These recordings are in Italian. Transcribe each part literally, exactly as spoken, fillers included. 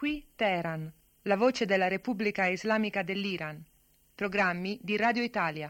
Qui Teheran, la voce della Repubblica Islamica dell'Iran. Programmi di Radio Italia.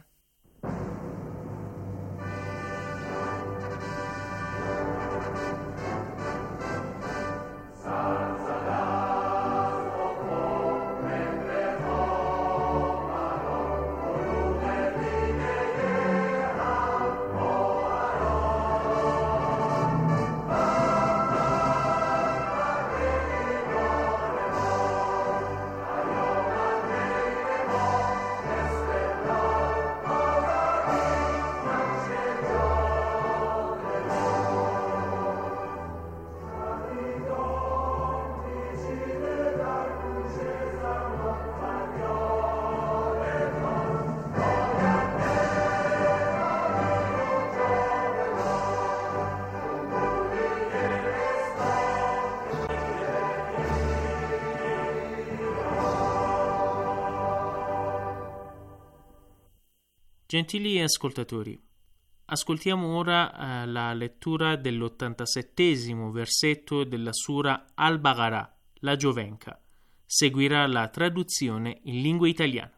Gentili ascoltatori, ascoltiamo ora eh, la lettura dell'ottantasettesimo versetto della Sura Al-Baqarah, la Giovenca. Seguirà la traduzione in lingua italiana.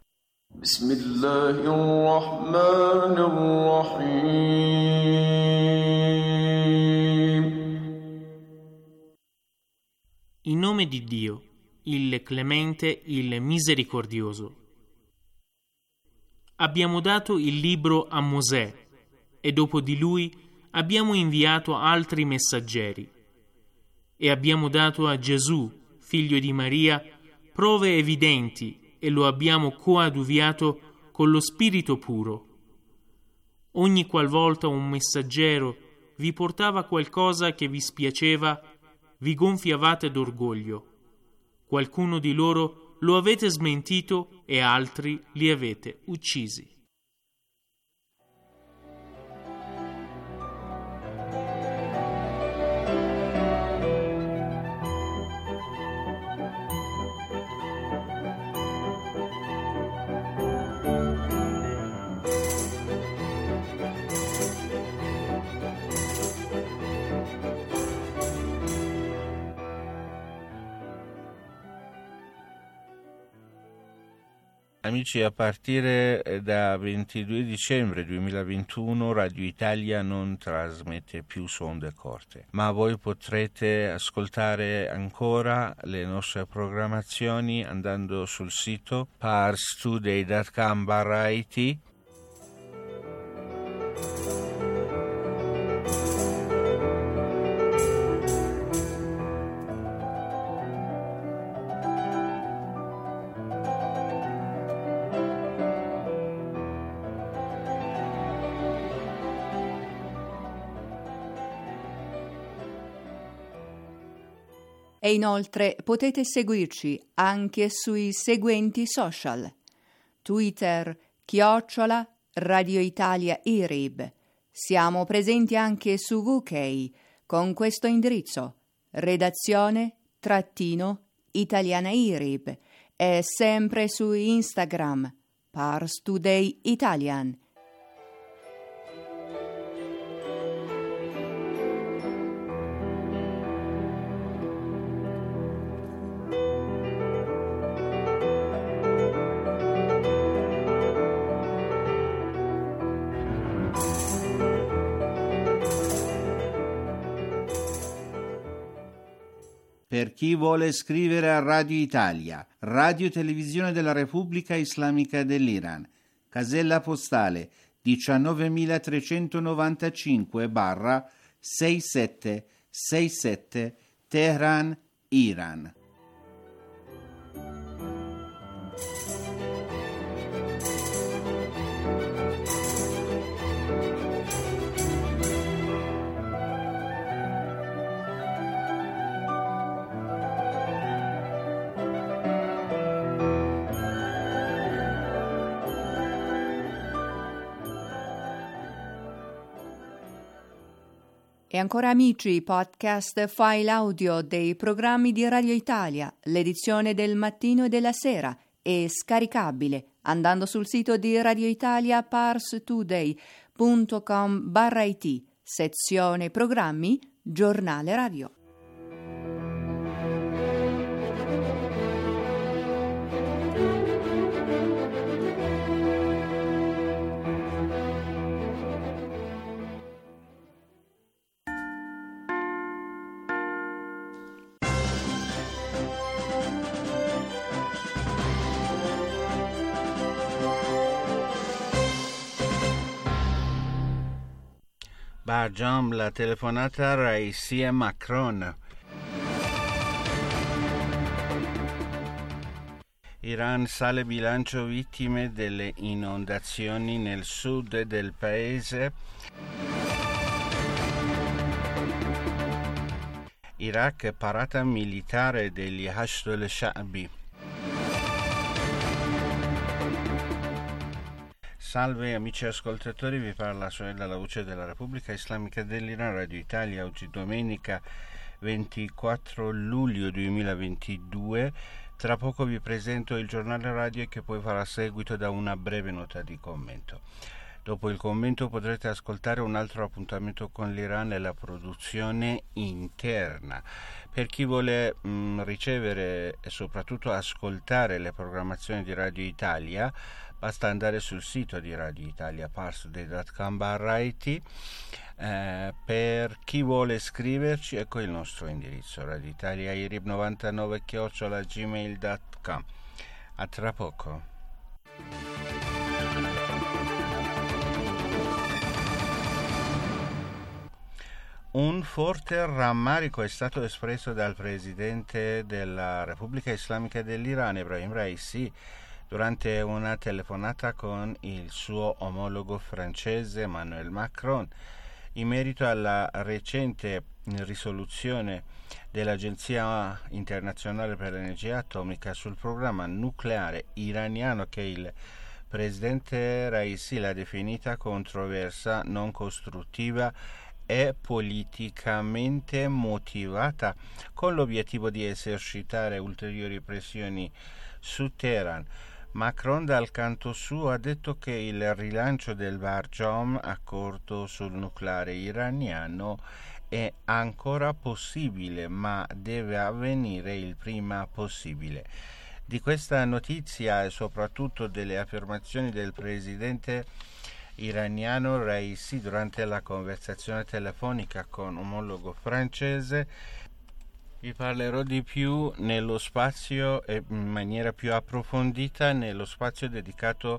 In nome di Dio, il Clemente, il Misericordioso. Abbiamo dato il libro a Mosè e dopo di lui abbiamo inviato altri messaggeri e abbiamo dato a Gesù, figlio di Maria, prove evidenti e lo abbiamo coadiuviato con lo Spirito puro. Ogni qualvolta un messaggero vi portava qualcosa che vi spiaceva, vi gonfiavate d'orgoglio. Qualcuno di loro lo avete smentito e altri li avete uccisi. Amici, a partire da ventidue dicembre duemilaventuno Radio Italia non trasmette più su onde corte, ma voi potrete ascoltare ancora le nostre programmazioni andando sul sito parstoday punto com barra it. E inoltre potete seguirci anche sui seguenti social: Twitter, chiocciola, Radio Italia I R I B. Siamo presenti anche su U K con questo indirizzo: redazione trattino italiana I R I B, e sempre su Instagram, Pars Today Italian. Per chi vuole scrivere a Radio Italia, Radio Televisione della Repubblica Islamica dell'Iran, casella postale diciannovemilatrecentonovantacinque sessantasette Teheran, Iran. E ancora amici, podcast file audio dei programmi di Radio Italia, l'edizione del mattino e della sera, è scaricabile andando sul sito di Radio Italia parstoday punto com barra it, sezione programmi, giornale radio. Barjam, la telefonata Raisi e Macron. Iran sale bilancio vittime delle inondazioni nel sud del paese. Iraq, parata militare degli Hashd al-Sha'bi. Salve amici ascoltatori, vi parla Sorella, la voce della Repubblica Islamica dell'Iran, Radio Italia. Oggi domenica ventiquattro luglio duemilaventidue. Tra poco vi presento il giornale radio che poi farà seguito da una breve nota di commento. Dopo il commento potrete ascoltare un altro appuntamento con l'Iran e la produzione interna. Per chi vuole mh, ricevere e soprattutto ascoltare le programmazioni di Radio Italia, basta andare sul sito di Radio Italia, parstoday punto com barra it. Eh, per chi vuole scriverci, ecco il nostro indirizzo: Radio Italia I R I B novantanove chiocciola gmail punto com. A tra poco. Un forte rammarico è stato espresso dal presidente della Repubblica Islamica dell'Iran, Ebrahim Raisi, durante una telefonata con il suo omologo francese Emmanuel Macron in merito alla recente risoluzione dell'Agenzia internazionale per l'energia atomica sul programma nucleare iraniano, che il presidente Raisi l'ha definita controversa, non costruttiva e politicamente motivata, con l'obiettivo di esercitare ulteriori pressioni su Teheran. Macron dal canto suo ha detto che il rilancio del Barjam, accordo sul nucleare iraniano, è ancora possibile, ma deve avvenire il prima possibile. Di questa notizia e soprattutto delle affermazioni del presidente iraniano Raisi durante la conversazione telefonica con omologo francese vi parlerò di più nello spazio e in maniera più approfondita nello spazio dedicato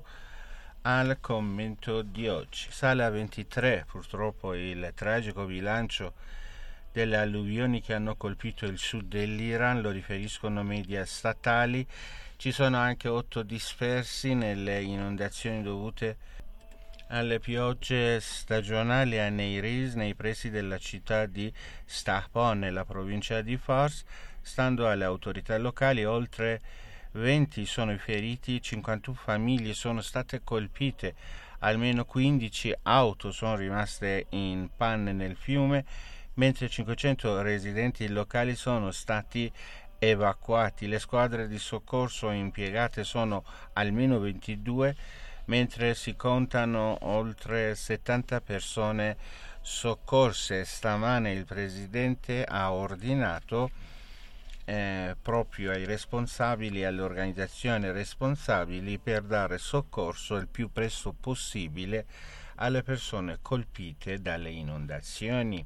al commento di oggi. Sale a ventitré purtroppo il tragico bilancio delle alluvioni che hanno colpito il sud dell'Iran, lo riferiscono media statali. Ci sono anche otto dispersi nelle inondazioni dovute alle piogge stagionali a Neiris, nei pressi della città di Stahpon, nella provincia di Fars. Stando alle autorità locali, oltre venti sono i feriti, cinquantuno famiglie sono state colpite, almeno quindici auto sono rimaste in panne nel fiume, mentre cinquecento residenti locali sono stati evacuati. Le squadre di soccorso impiegate sono almeno ventidue, mentre si contano oltre settanta persone soccorse. Stamane il presidente ha ordinato eh, proprio ai responsabili e alle organizzazioni responsabili per dare soccorso il più presto possibile alle persone colpite dalle inondazioni.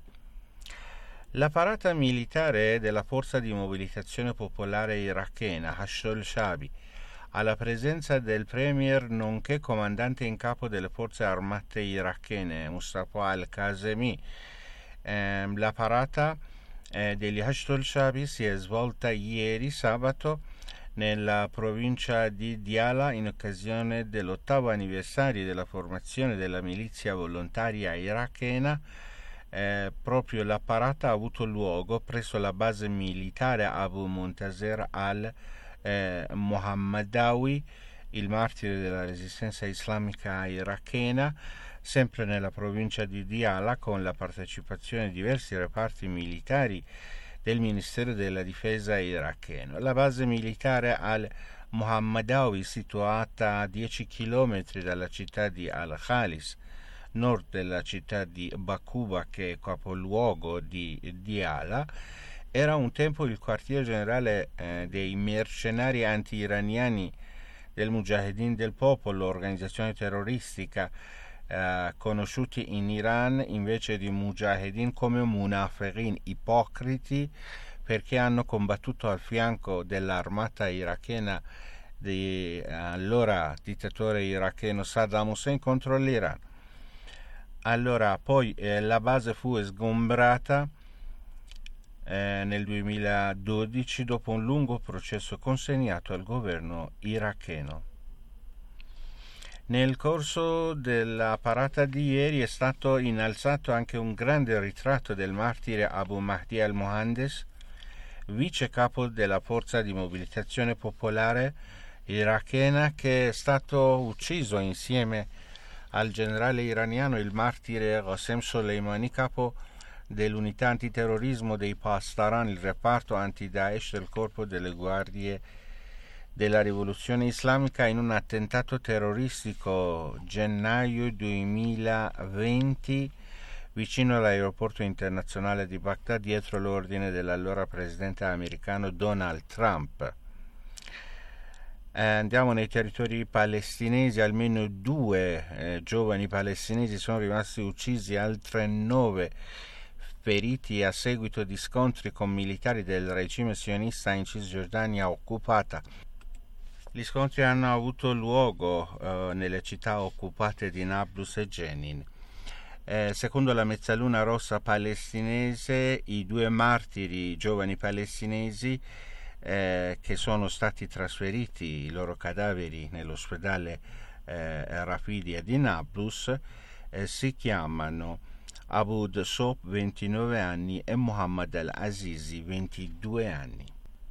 La parata militare della Forza di Mobilitazione Popolare irachena Hashd al-Sha'bi, alla presenza del premier nonché comandante in capo delle forze armate irachene Mustafa al-Kazemi. Eh, la parata eh, degli Hashd al-Sha'bi si è svolta ieri sabato nella provincia di Diyala in occasione dell'ottavo anniversario della formazione della milizia volontaria irachena. Eh, proprio la parata ha avuto luogo presso la base militare Abu Muntazer al Eh, Mohammadawi, il martire della resistenza islamica irachena, sempre nella provincia di Diyala, con la partecipazione di diversi reparti militari del Ministero della Difesa iracheno. La base militare al Mohammadawi, situata a dieci chilometri dalla città di Al-Khalis, nord della città di Bakuba, che è capoluogo di Diyala, era un tempo il quartier generale eh, dei mercenari anti-iraniani del Mujahedin del Popolo, organizzazione terroristica eh, conosciuti in Iran invece di Mujahedin come Munafiqin, ipocriti, perché hanno combattuto al fianco dell'armata irachena di allora dittatore iracheno Saddam Hussein contro l'Iran. Allora, poi eh, la base fu sgombrata eh, nel duemiladodici dopo un lungo processo consegnato al governo iracheno. Nel corso della parata di ieri è stato innalzato anche un grande ritratto del martire Abu Mahdi al-Mohandes, vice capo della forza di mobilitazione popolare irachena, che è stato ucciso insieme al generale iraniano il martire Qasem Soleimani, capo dell'unità antiterrorismo dei Pastaran, il reparto anti-Daesh del corpo delle guardie della rivoluzione islamica, in un attentato terroristico gennaio duemilaventi vicino all'aeroporto internazionale di Baghdad, dietro l'ordine dell'allora presidente americano Donald Trump. Eh, andiamo nei territori palestinesi. Almeno due eh, giovani palestinesi sono rimasti uccisi, altre nove feriti a seguito di scontri con militari del regime sionista in Cisgiordania occupata. Gli scontri hanno avuto luogo eh, nelle città occupate di Nablus e Jenin. Eh, secondo la Mezzaluna Rossa palestinese, i due martiri giovani palestinesi eh, che sono stati trasferiti, i loro cadaveri, nell'ospedale eh, Rafidia di Nablus eh, si chiamano Aboud Sob, ventinove anni, e Mohammed al-Azizi, ventidue anni.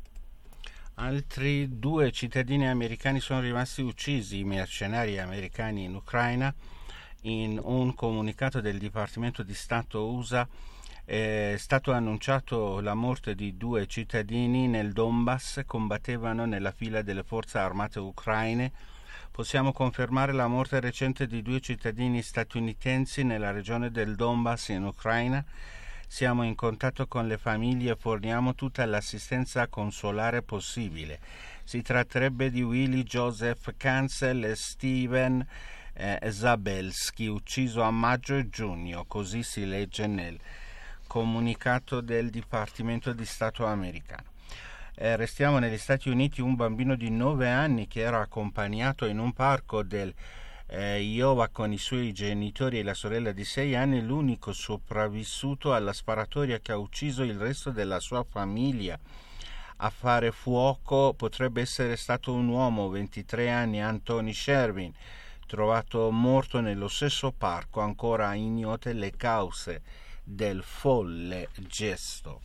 Altri due cittadini americani sono rimasti uccisi, i mercenari americani in Ucraina. In un comunicato del Dipartimento di Stato U S A è stato annunciato la morte di due cittadini nel Donbass, combattevano nella fila delle forze armate ucraine. Possiamo confermare la morte recente di due cittadini statunitensi nella regione del Donbass in Ucraina. Siamo in contatto con le famiglie e forniamo tutta l'assistenza consolare possibile. Si tratterebbe di Willy Joseph Cancel e Steven eh, Zabelski, ucciso a maggio e giugno, così si legge nel comunicato del Dipartimento di Stato americano. Eh, restiamo negli Stati Uniti. Un bambino di nove anni che era accompagnato in un parco del Eh, Iowa con i suoi genitori e la sorella di sei anni, l'unico sopravvissuto alla sparatoria che ha ucciso il resto della sua famiglia. A fare fuoco potrebbe essere stato un uomo, ventitré anni, Anthony Shervin, trovato morto nello stesso parco, ancora ignote le cause del folle gesto.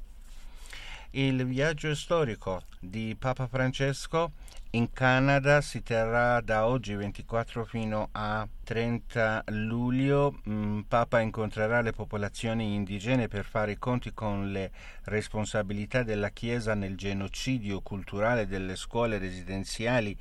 Il viaggio storico di Papa Francesco in Canada si terrà da oggi ventiquattro fino a trenta luglio. Mm, Papa incontrerà le popolazioni indigene per fare i conti con le responsabilità della Chiesa nel genocidio culturale delle scuole residenziali.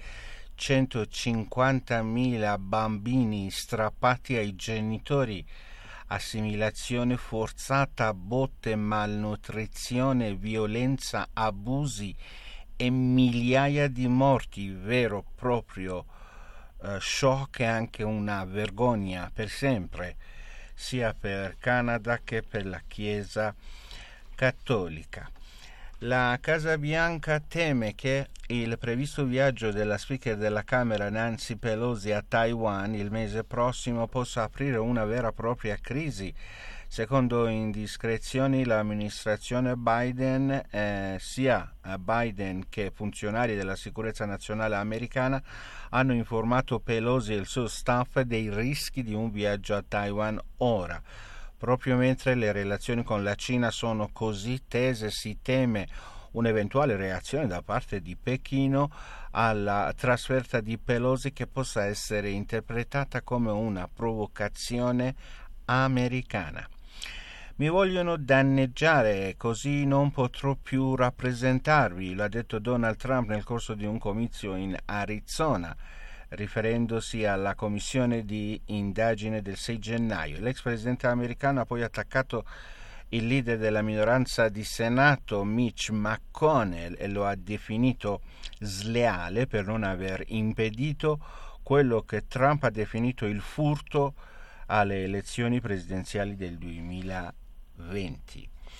centocinquantamila bambini strappati ai genitori, assimilazione forzata, botte, malnutrizione, violenza, abusi e migliaia di morti, vero proprio uh, shock e anche una vergogna per sempre, sia per Canada che per la Chiesa cattolica. La Casa Bianca teme che il previsto viaggio della Speaker della Camera Nancy Pelosi a Taiwan il mese prossimo possa aprire una vera e propria crisi. Secondo indiscrezioni, l'amministrazione Biden, eh, sia Biden che funzionari della sicurezza nazionale americana, hanno informato Pelosi e il suo staff dei rischi di un viaggio a Taiwan ora. Proprio mentre le relazioni con la Cina sono così tese, si teme un'eventuale reazione da parte di Pechino alla trasferta di Pelosi che possa essere interpretata come una provocazione americana. Mi vogliono danneggiare, così non potrò più rappresentarvi, l'ha detto Donald Trump nel corso di un comizio in Arizona, riferendosi alla commissione di indagine del sei gennaio. L'ex presidente americano ha poi attaccato il leader della minoranza di Senato, Mitch McConnell, e lo ha definito sleale per non aver impedito quello che Trump ha definito il furto alle elezioni presidenziali del duemilaventi.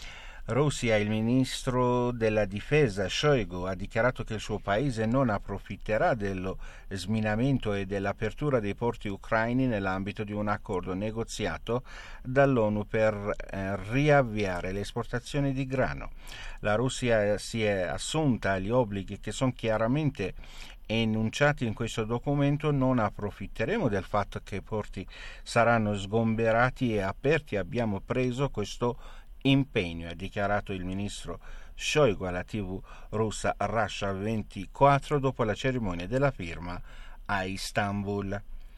Russia, il ministro della difesa Shoigu ha dichiarato che il suo paese non approfitterà dello sminamento e dell'apertura dei porti ucraini nell'ambito di un accordo negoziato dall'ONU per eh, riavviare le esportazioni di grano. La Russia si è assunta gli obblighi che sono chiaramente enunciati in questo documento. Non approfitteremo del fatto che i porti saranno sgomberati e aperti. Abbiamo preso questo impegno, ha dichiarato il ministro Shoigu alla tivù russa Russia ventiquattro dopo la cerimonia della firma a Istanbul.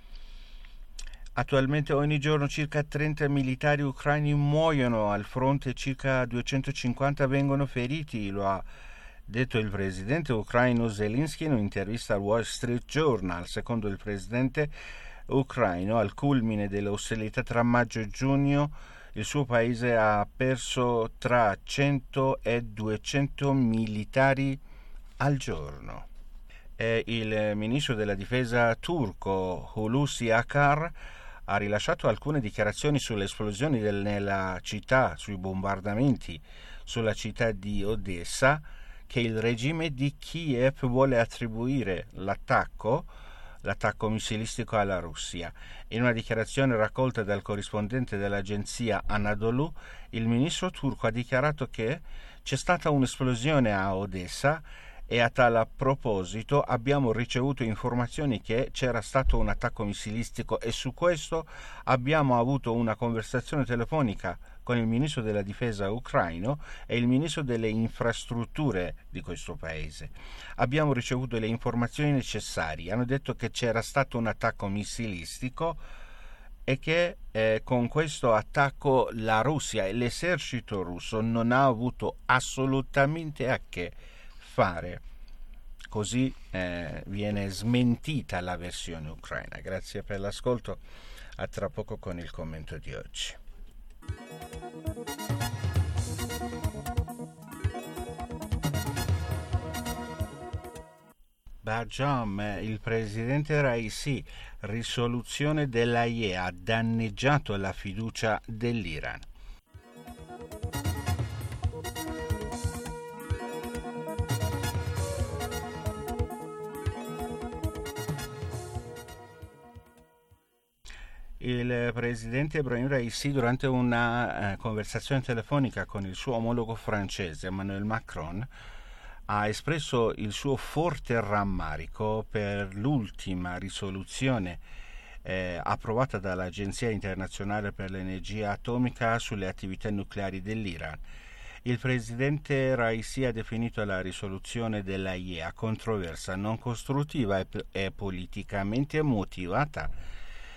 Attualmente ogni giorno circa trenta militari ucraini muoiono al fronte, circa duecentocinquanta vengono feriti, lo ha detto il presidente ucraino Zelensky in un'intervista al Wall Street Journal. Secondo il presidente ucraino, al culmine delle ostilità tra maggio e giugno, il suo paese ha perso tra cento e duecento militari al giorno. E il ministro della difesa turco Hulusi Akar ha rilasciato alcune dichiarazioni sulle esplosioni del, nella città, sui bombardamenti sulla città di Odessa, che il regime di Kiev vuole attribuire l'attacco l'attacco missilistico alla Russia. In una dichiarazione raccolta dal corrispondente dell'agenzia Anadolu, il ministro turco ha dichiarato che c'è stata un'esplosione a Odessa e a tal proposito abbiamo ricevuto informazioni che c'era stato un attacco missilistico e su questo abbiamo avuto una conversazione telefonica con il ministro della difesa ucraino e il ministro delle infrastrutture di questo paese. Abbiamo ricevuto le informazioni necessarie. Hanno detto che c'era stato un attacco missilistico e che eh, con questo attacco la Russia e l'esercito russo non ha avuto assolutamente a che fare. Così eh, viene smentita la versione ucraina. Grazie per l'ascolto. A tra poco con il commento di oggi. Barjam, il presidente Raisi, risoluzione dell'A I E ha danneggiato la fiducia dell'Iran. Il presidente Ebrahim Raisi, durante una eh, conversazione telefonica con il suo omologo francese Emmanuel Macron, ha espresso il suo forte rammarico per l'ultima risoluzione eh, approvata dall'Agenzia internazionale per l'energia atomica sulle attività nucleari dell'Iran. Il presidente Raisi ha definito la risoluzione dell'A I E controversa, non costruttiva e, e politicamente motivata.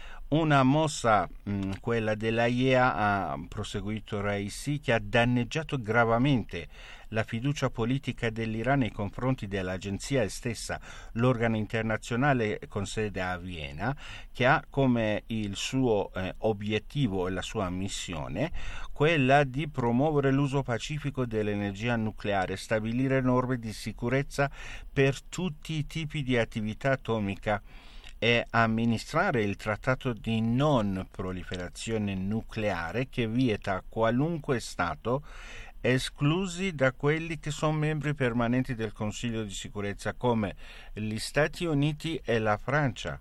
Una mossa, mh, quella dell'A I E, ha proseguito Raisi, che ha danneggiato gravemente la fiducia politica dell'Iran nei confronti dell'agenzia stessa, l'organo internazionale con sede a Vienna, che ha come il suo eh, obiettivo e la sua missione quella di promuovere l'uso pacifico dell'energia nucleare, stabilire norme di sicurezza per tutti i tipi di attività atomica e amministrare il trattato di non proliferazione nucleare che vieta a qualunque Stato, esclusi da quelli che sono membri permanenti del Consiglio di sicurezza come gli Stati Uniti e la Francia.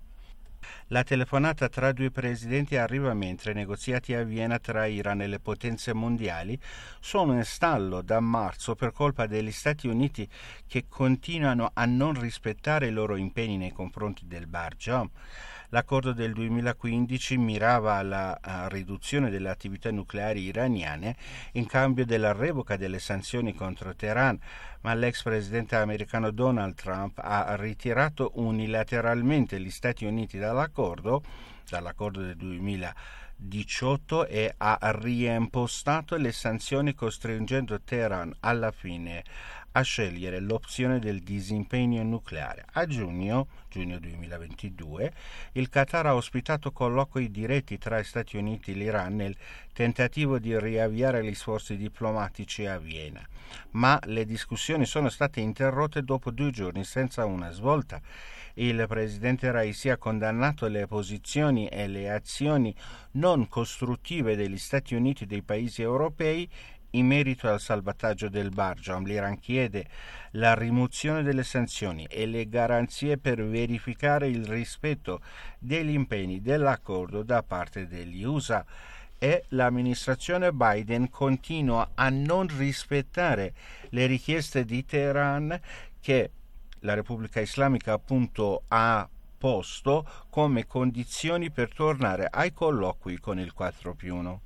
La telefonata tra due presidenti arriva mentre i negoziati a Vienna tra Iran e le potenze mondiali sono in stallo da marzo per colpa degli Stati Uniti, che continuano a non rispettare i loro impegni nei confronti del Barjam. L'accordo del duemilaquindici mirava alla riduzione delle attività nucleari iraniane in cambio della revoca delle sanzioni contro Teheran, ma l'ex presidente americano Donald Trump ha ritirato unilateralmente gli Stati Uniti dall'accordo, dall'accordo del duemiladiciotto e ha riimpostato le sanzioni, costringendo Teheran alla fine a scegliere l'opzione del disimpegno nucleare. A giugno, giugno duemilaventidue, il Qatar ha ospitato colloqui diretti tra gli Stati Uniti e l'Iran nel tentativo di riavviare gli sforzi diplomatici a Vienna, ma le discussioni sono state interrotte dopo due giorni senza una svolta. Il presidente Raisi ha condannato le posizioni e le azioni non costruttive degli Stati Uniti e dei paesi europei In merito al salvataggio del Barjam, l'Iran chiede la rimozione delle sanzioni e le garanzie per verificare il rispetto degli impegni dell'accordo da parte degli U S A, e l'amministrazione Biden continua a non rispettare le richieste di Teheran che la Repubblica Islamica appunto ha posto come condizioni per tornare ai colloqui con il quattro più uno.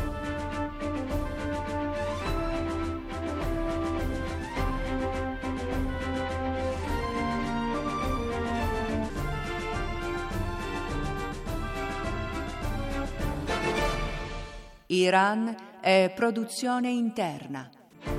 Iran è produzione interna.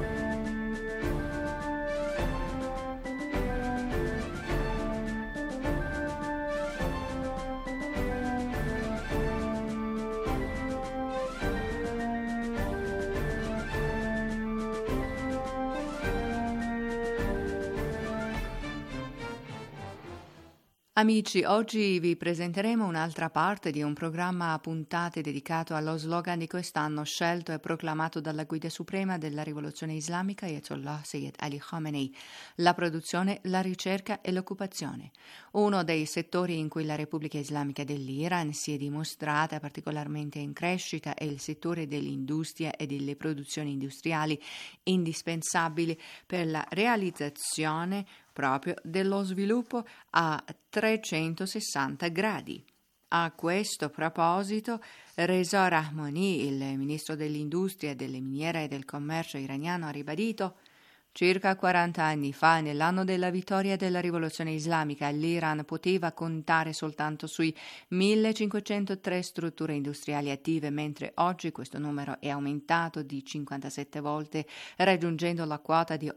Amici, oggi vi presenteremo un'altra parte di un programma a puntate dedicato allo slogan di quest'anno scelto e proclamato dalla guida suprema della rivoluzione islamica Ayatollah Sayyid Ali Khamenei: la produzione, la ricerca e l'occupazione. Uno dei settori in cui la Repubblica Islamica dell'Iran si è dimostrata particolarmente in crescita è il settore dell'industria e delle produzioni industriali, indispensabili per la realizzazione proprio dello sviluppo a trecentosessanta gradi. A questo proposito, Reza Rahmani, il ministro dell'industria, delle miniere e del commercio iraniano, ha ribadito: circa quaranta anni fa, nell'anno della vittoria della rivoluzione islamica, l'Iran poteva contare soltanto sui millecinquecentotre strutture industriali attive, mentre oggi questo numero è aumentato di cinquantasette volte, raggiungendo la quota di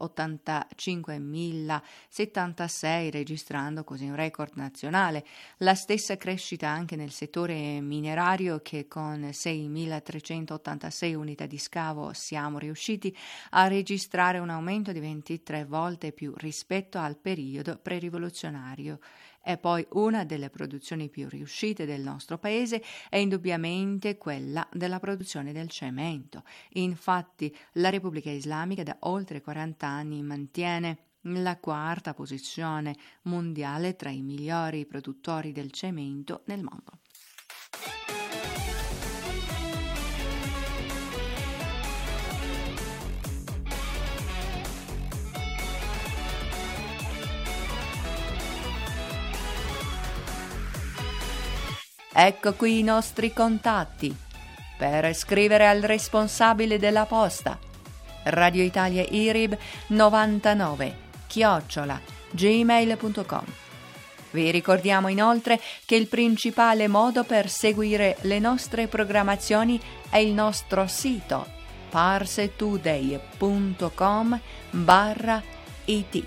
ottantacinquemilasettantasei, registrando così un record nazionale. La stessa crescita anche nel settore minerario, che con seimilatrecentottantasei unità di scavo siamo riusciti a registrare un aumento di ventitré volte più rispetto al periodo pre-rivoluzionario. E poi una delle produzioni più riuscite del nostro paese è indubbiamente quella della produzione del cemento. Infatti la Repubblica Islamica da oltre quaranta anni mantiene la quarta posizione mondiale tra i migliori produttori del cemento nel mondo. Ecco qui i nostri contatti per scrivere al responsabile della posta: Radio Italia I R I B novantanove chiocciola gmail punto com. Vi ricordiamo inoltre che il principale modo per seguire le nostre programmazioni è il nostro sito parsetoday punto com barra it.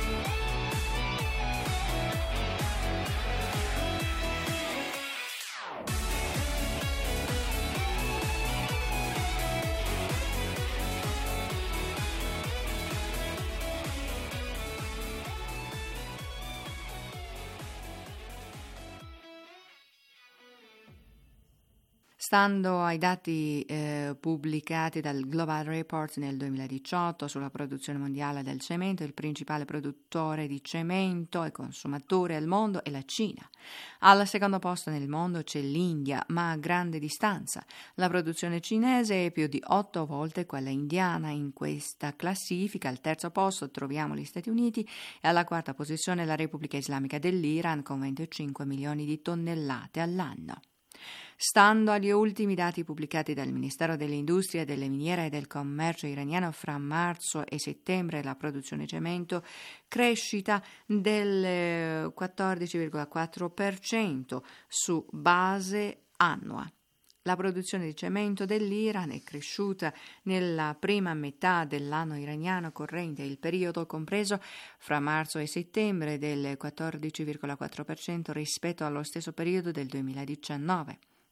Stando ai dati eh, pubblicati dal Global Report nel duemiladiciotto sulla produzione mondiale del cemento, il principale produttore di cemento e consumatore al mondo è la Cina. Al secondo posto nel mondo c'è l'India, ma a grande distanza. La produzione cinese è più di otto volte quella indiana. In questa classifica al terzo posto troviamo gli Stati Uniti e alla quarta posizione la Repubblica Islamica dell'Iran con venticinque milioni di tonnellate all'anno. Stando agli ultimi dati pubblicati dal Ministero dell'Industria, delle Miniere e del Commercio iraniano, fra marzo e settembre la produzione cemento crescita del quattordici virgola quattro per cento su base annua. La produzione di cemento dell'Iran è cresciuta nella prima metà dell'anno iraniano corrente, il periodo compreso fra marzo e settembre, del quattordici virgola quattro per cento rispetto allo stesso periodo del duemiladiciannove.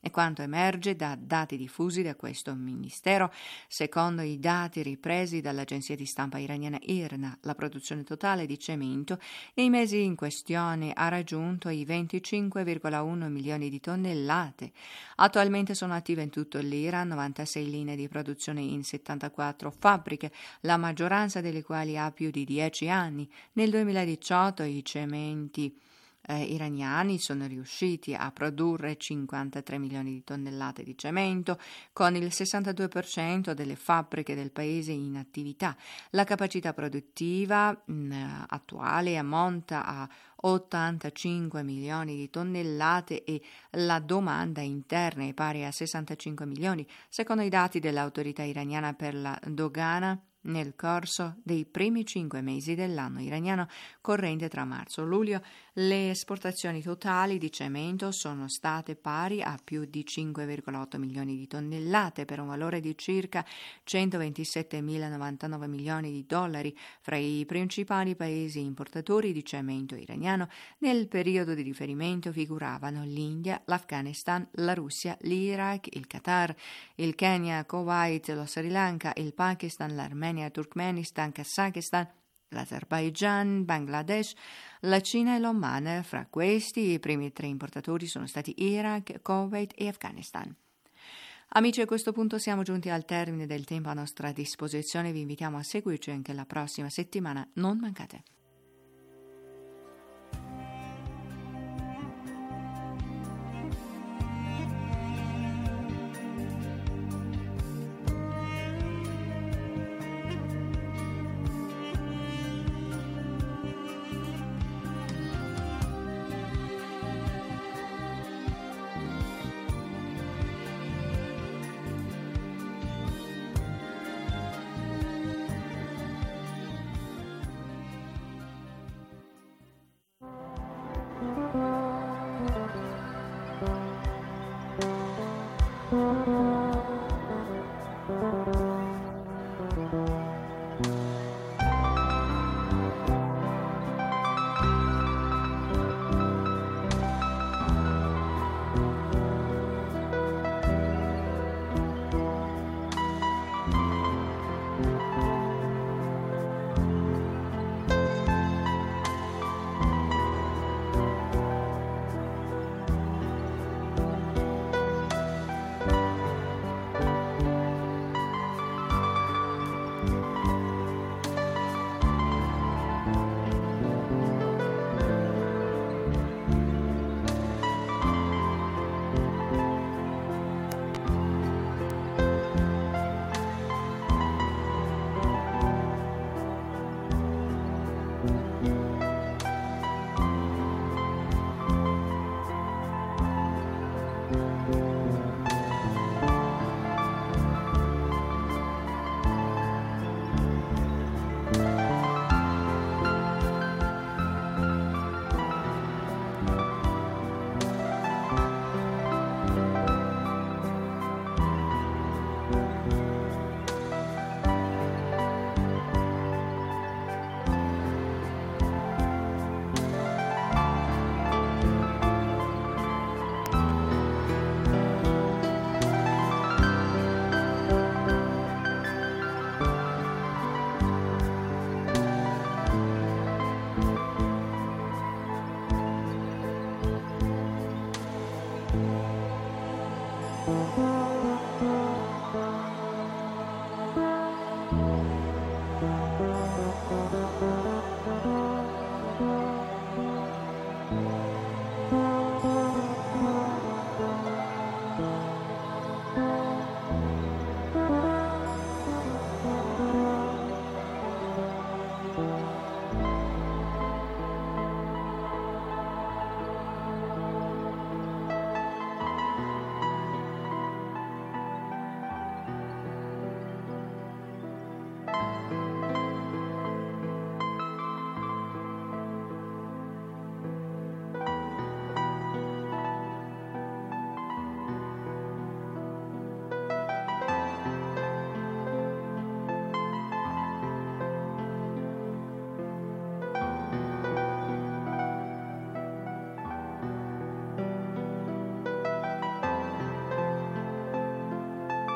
E quanto emerge da dati diffusi da questo ministero, secondo i dati ripresi dall'agenzia di stampa iraniana I R N A, la produzione totale di cemento nei mesi in questione ha raggiunto i venticinque virgola uno milioni di tonnellate. Attualmente sono attive in tutto l'Iran novantasei linee di produzione in settantaquattro fabbriche, la maggioranza delle quali ha più di dieci anni. Nel duemiladiciotto i cementi Eh, iraniani sono riusciti a produrre cinquantatré milioni di tonnellate di cemento, con il sessantadue per cento delle fabbriche del paese in attività. La capacità produttiva mh, attuale ammonta a ottantacinque milioni di tonnellate e la domanda interna è pari a sessantacinque milioni, secondo i dati dell'autorità iraniana per la dogana. Nel corso dei primi cinque mesi dell'anno iraniano corrente tra marzo e luglio, le esportazioni totali di cemento sono state pari a più di cinque virgola otto milioni di tonnellate per un valore di circa centoventisettemila novantanove milioni di dollari. Fra i principali paesi importatori di cemento iraniano nel periodo di riferimento figuravano l'India, l'Afghanistan, la Russia, l'Iraq, il Qatar, il Kenya, Kuwait, lo Sri Lanka, il Pakistan, l'Armenia, Turkmenistan, Kazakistan, l'Azerbaigian, Bangladesh, la Cina e l'Oman. Fra questi i primi tre importatori sono stati Iraq, Kuwait e Afghanistan. Amici, a questo punto siamo giunti al termine del tempo a nostra disposizione. Vi invitiamo a seguirci anche la prossima settimana. Non mancate. Thank you.